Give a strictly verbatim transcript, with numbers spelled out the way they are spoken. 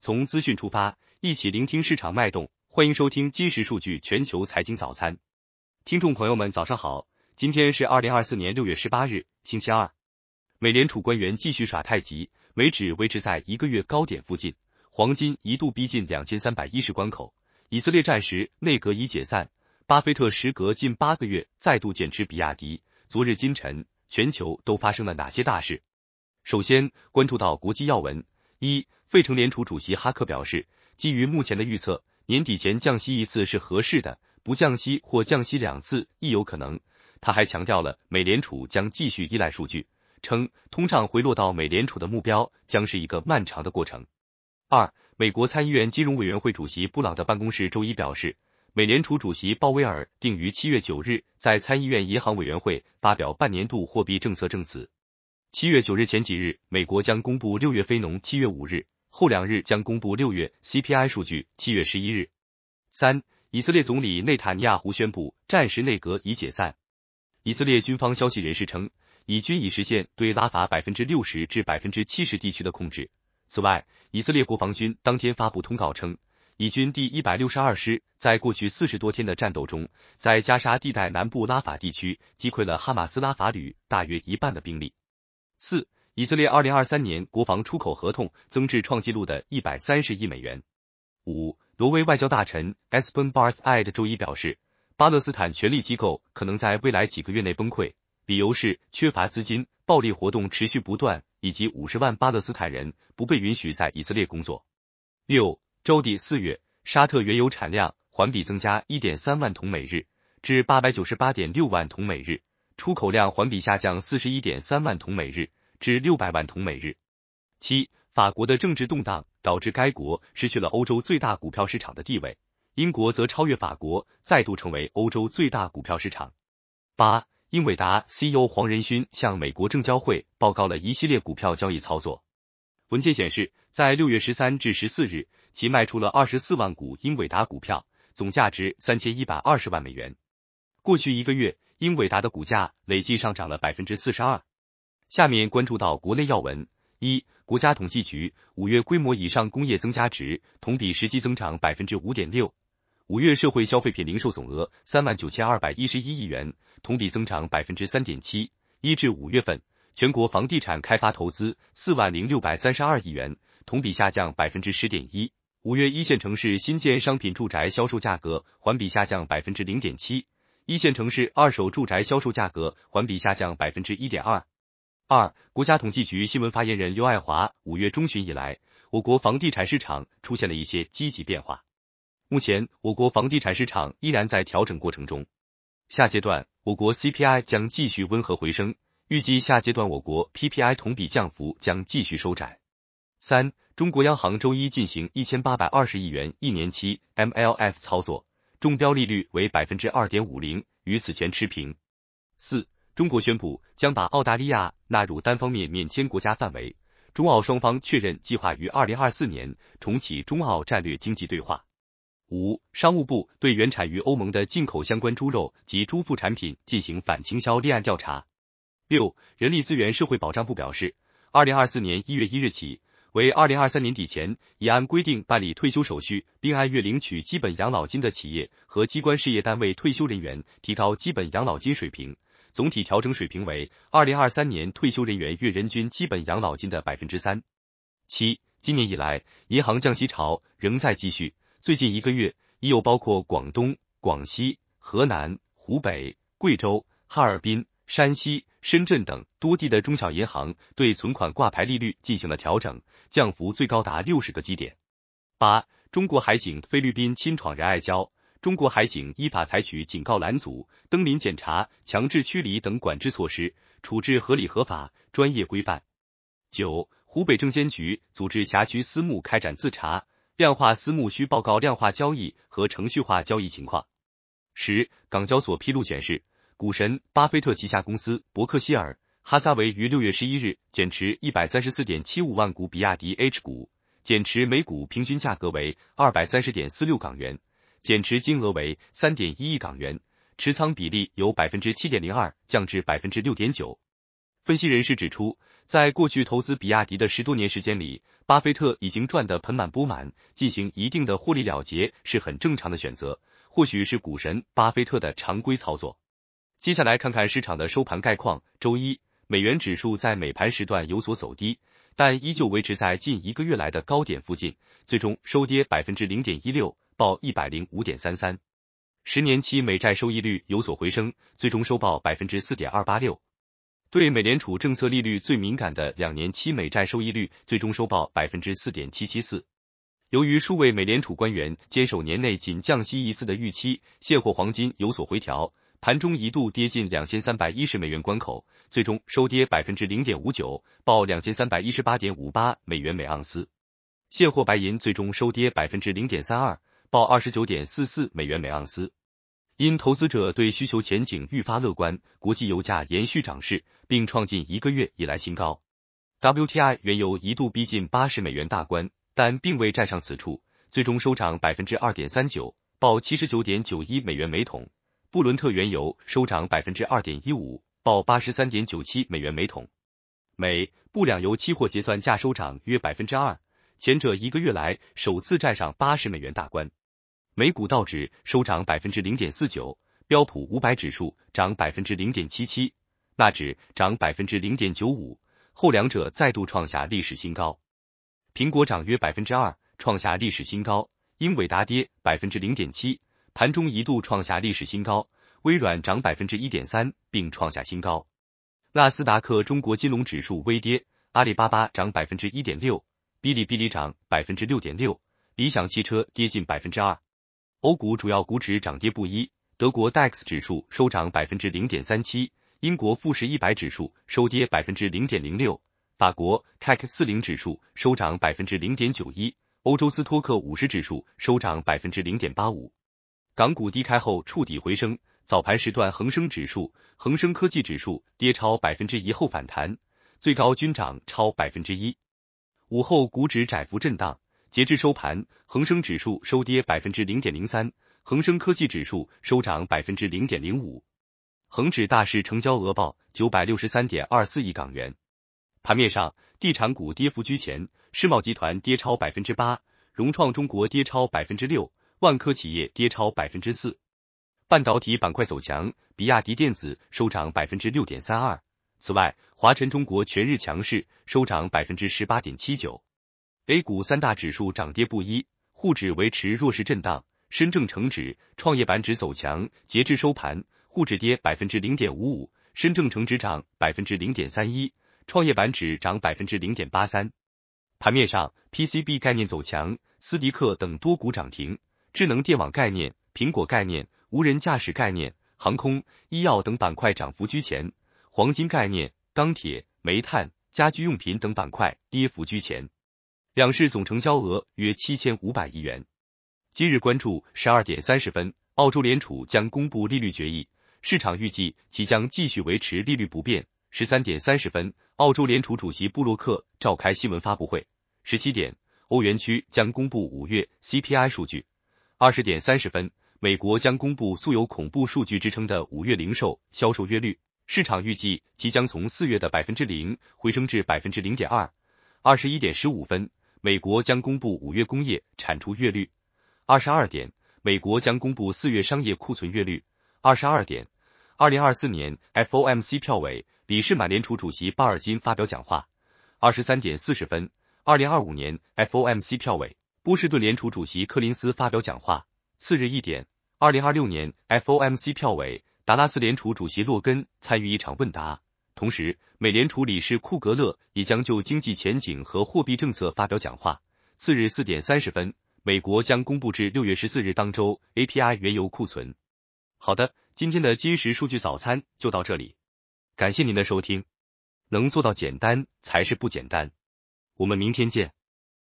从资讯出发，一起聆听市场脉动。欢迎收听今时数据全球财经早餐。听众朋友们早上好，今天是二零二四年六月十八日，星期二。美联储官员继续耍太极，美指维持在一个月高点附近，黄金一度逼近两千三百一十关口。以色列战时，内阁已解散。巴菲特时隔近八个月再度减持比亚迪。昨日今晨，全球都发生了哪些大事？首先关注到国际要闻。一、费城联储主席哈克表示，基于目前的预测，年底前降息一次是合适的，不降息或降息两次亦有可能。他还强调了美联储将继续依赖数据，称通胀回落到美联储的目标将是一个漫长的过程。二、美国参议院金融委员会主席布朗的办公室周一表示，美联储主席鲍威尔定于七月九日在参议院银行委员会发表半年度货币政策证词。七月九日前几日，美国将公布六月非农，七月五日，后两日将公布六月 C P I 数据，七月十一日。三、以色列总理内塔尼亚胡宣布战时内阁已解散。以色列军方消息人士称，以军已实现对拉法 百分之六十 至 百分之七十 地区的控制。此外，以色列国防军当天发布通告称，以军第一百六十二师在过去四十多天的战斗中，在加沙地带南部拉法地区击溃了哈马斯拉法旅大约一半的兵力。四、以色列二零二三年国防出口合同增至创纪录的一百三十亿美元。五、挪威外交大臣 Espen Barth Eide 周一表示，巴勒斯坦权力机构可能在未来几个月内崩溃，理由是缺乏资金、暴力活动持续不断，以及五十万巴勒斯坦人不被允许在以色列工作。六、周底四月，沙特原油产量环比增加 一点三万桶每日，至 八百九十八点六万桶每日。出口量环比下降 四十一点三万桶每日，至六百万桶每日。七、法国的政治动荡导致该国失去了欧洲最大股票市场的地位，英国则超越法国，再度成为欧洲最大股票市场。八、英伟达 C E O 黄仁勋向美国证交会报告了一系列股票交易操作。文件显示，在六月十三至十四日，其卖出了二十四万股英伟达股票，总价值三千一百二十万美元。过去一个月，英伟达的股价累计上涨了 百分之四十二。下面关注到国内要闻。一、国家统计局五月规模以上工业增加值同比实际增长 百分之五点六。五月社会消费品零售总额 三万九千二百一十一亿元，同比增长 百分之三点七。一至五月份，全国房地产开发投资 四万零六百三十二亿元，同比下降 百分之十点一。五月一线城市新建商品住宅销售价格环比下降 百分之零点七。一线城市二手住宅销售价格环比下降 百分之一点二。二、国家统计局新闻发言人刘爱华，五月中旬以来，我国房地产市场出现了一些积极变化。目前，我国房地产市场依然在调整过程中。下阶段，我国 C P I 将继续温和回升，预计下阶段我国 P P I 同比降幅将继续收窄。三、中国央行周一进行一千八百二十亿元一年期 M L F 操作。中标利率为 百分之二点五零， 与此前持平。四、中国宣布将把澳大利亚纳入单方面免签国家范围，中澳双方确认计划于二零二四年重启中澳战略经济对话。五、商务部对原产于欧盟的进口相关猪肉及猪副产品进行反倾销立案调查。六、人力资源社会保障部表示，二零二四年一月一日起，为二零二三年底前已按规定办理退休手续并按月领取基本养老金的企业和机关事业单位退休人员提高基本养老金水平，总体调整水平为二零二三年退休人员月人均基本养老金的 百分之三。七、今年以来，银行降息潮仍在继续，最近一个月已有包括广东、广西、河南、湖北、贵州、哈尔滨、山西、深圳等多地的中小银行对存款挂牌利率进行了调整，降幅最高达六十个基点。八、中国海警菲律宾侵闯仁爱礁，中国海警依法采取警告拦阻、登临检查、强制驱离等管制措施，处置合理合法、专业规范。九、湖北证监局组织辖区私募开展自查，量化私募需报告量化交易和程序化交易情况。十、港交所披露显示，股神巴菲特旗下公司伯克希尔哈撒韦于六月十一日减持 一百三十四点七五万股比亚迪 H 股，减持每股平均价格为 二百三十点四六港元，减持金额为 三点一亿港元，持仓比例由 百分之七点零二 降至 百分之六点九。 分析人士指出，在过去投资比亚迪的十多年时间里，巴菲特已经赚得盆满钵满，进行一定的获利了结是很正常的选择，或许是股神巴菲特的常规操作。接下来看看市场的收盘概况。周一，美元指数在美盘时段有所走低，但依旧维持在近一个月来的高点附近，最终收跌 百分之零点一六， 报 一百零五点三三。十年期美债收益率有所回升，最终收报 百分之四点二八六。对美联储政策利率最敏感的两年期美债收益率最终收报 百分之四点七七四。由于数位美联储官员坚守年内仅降息一次的预期，现货黄金有所回调，盘中一度跌近两千三百一十美元关口，最终收跌 百分之零点五九， 报 两千三百一十八点五八美元每盎司。现货白银最终收跌 百分之零点三二， 报 二十九点四四美元每盎司。因投资者对需求前景愈发乐观，国际油价延续涨势，并创近一个月以来新高。W T I 原油一度逼近八十美元大关，但并未站上此处，最终收涨 百分之二点三九， 报 七十九点九一美元每桶。布伦特原油收涨 百分之二点一五， 报 八十三点九七美元每桶。美布两油期货结算价收涨约 百分之二， 前者一个月来首次站上八十美元大关。美股道指收涨 百分之零点四九， 标普五百指数涨 百分之零点七七， 纳指涨 百分之零点九五， 后两者再度创下历史新高。苹果涨约 百分之二， 创下历史新高，英伟达跌 百分之零点七， 盘中一度创下历史新高，微软涨 百分之一点三， 并创下新高。纳斯达克中国金融指数微跌，阿里巴巴涨 百分之一点六， 哔哩哔哩涨 百分之六点六， 理想汽车跌近 百分之二。欧股主要股指涨跌不一，德国 D A X 指数收涨 百分之零点三七， 英国富时一百指数收跌 百分之零点零六， 法国 C A C 四十 指数收涨 百分之零点九一， 欧洲斯托克五十指数收涨 百分之零点八五。港股低开后触底回升，早盘时段恒生指数、恒生科技指数跌超 百分之一 后反弹，最高均涨超 百分之一。午后股指窄幅震荡，截至收盘，恒生指数收跌 百分之零点零三， 恒生科技指数收涨 百分之零点零五。恒指大市成交额报 九百六十三点二四亿港元。盘面上，地产股跌幅居前，世茂集团跌超 百分之八， 融创中国跌超 百分之六， 万科企业跌超 百分之四。半导体板块走强，比亚迪电子收涨 百分之六点三二。此外，华晨中国全日强势，收涨 百分之十八点七九。A 股三大指数涨跌不一，沪指维持弱势震荡，深证成指、创业板指走强，截至收盘，沪指跌 百分之零点五五， 深证成指涨 百分之零点三一， 创业板指涨 百分之零点八三。盘面上 ，P C B 概念走强，斯迪克等多股涨停，智能电网概念、苹果概念、无人驾驶概念、航空、医药等板块涨幅居前，黄金概念、钢铁、煤炭、家居用品等板块跌幅居前。两市总成交额约七千五百亿元。今日关注十二点三十分，澳洲联储将公布利率决议，市场预计即将继续维持利率不变。十三点三十分，澳洲联储主席布洛克召开新闻发布会。十七点，欧元区将公布五月 C P I 数据。二十点三十分，美国将公布素有恐怖数据之称的五月零售销售月率，市场预计即将从四月的 百分之零 回升至 百分之零点二。二十一点十五分，美国将公布五月工业产出月率。二十二点，美国将公布四月商业库存月率。二十二点，二零二四年 F O M C 票委理事满联储主席巴尔金发表讲话。二十三点四十分，二零二五年 F O M C 票委波士顿联储主席柯林斯发表讲话。次日一点，二零二六年 F O M C 票委达拉斯联储主席洛根参与一场问答。同时，美联储理事库格勒也将就经济前景和货币政策发表讲话。次日四点三十分，美国将公布至六月十四日当周 A P I 原油库存。好的，今天的今时数据早餐就到这里，感谢您的收听。能做到简单才是不简单。我们明天见。